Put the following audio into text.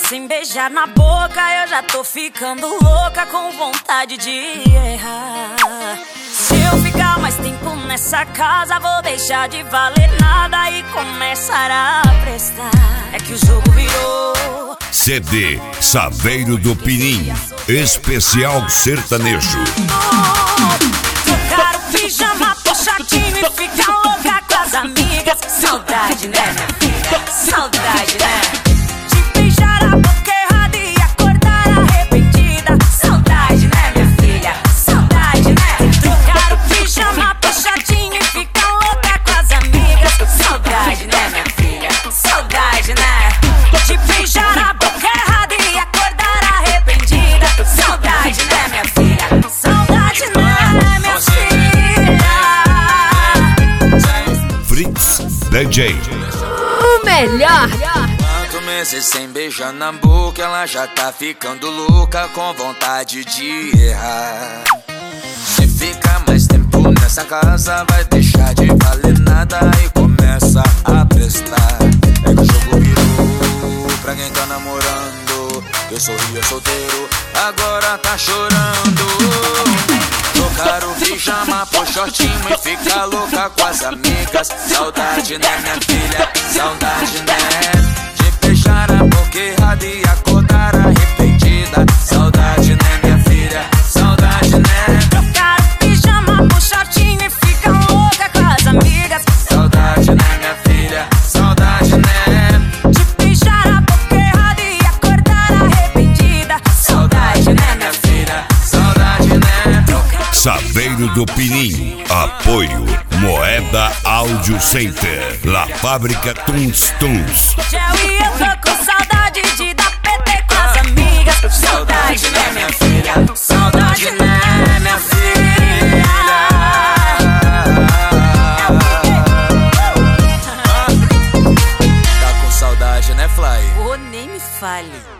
sem beijar na boca, eu já tô ficando louca, com vontade de errar. Se eu ficar mais tempo nessa casa, vou deixar de valer nada e começar a prestar. É que o jogo virou CD Saveiro do Pinim, especial sertanejo. Trocar o pijama por shortinho e ficar louca com as amigas. Saudade, né, minha filha? Saudade, né? De beijar a boca errada e acordar arrependida. Saudade, né, minha filha? Saudade, né? Trocar o pijama por shortinho e ficar louca com as amigas. Saudade, né, minha filha? Saudade, né? De beijar a boca errada e acordar arrependida. Saudade, né, minha filha? Saudade, né, minha filha? Fritz DJ. O melhor. Quanto meses sem beijar na boca, ela já tá ficando louca, com vontade de errar. Se ficar mais tempo nessa casa, vai deixar de valer nada e começa a prestar. É que o jogo virou pra quem tá namorando. Eu sorria solteiro, agora tá chorando. Trocar o pijama por shortinho e ficar louca com as amigas. Saudade, né, minha filha? Saudade, né? De beijar a boca errada e acordar arrependida. Saudade, né, minha filha? Saudade, né? Trocar o pijama por shortinho e ficar louca com as amigas. Saudade, né, minha filha? Saudade, né? De beijar a boca errada e acordar arrependida. Saudade, né, minha filha? Saudade, né? Saveiro do Pinim. Apoio Moeda Audio Center, La Fábrica Tuns Tuns. Gel e eu tô com saudade de dar PT com as amigas. Saudade, né, minha filha? Saudade, né, minha filha? Tá com saudade, né, Fly? Oh, nem me fale.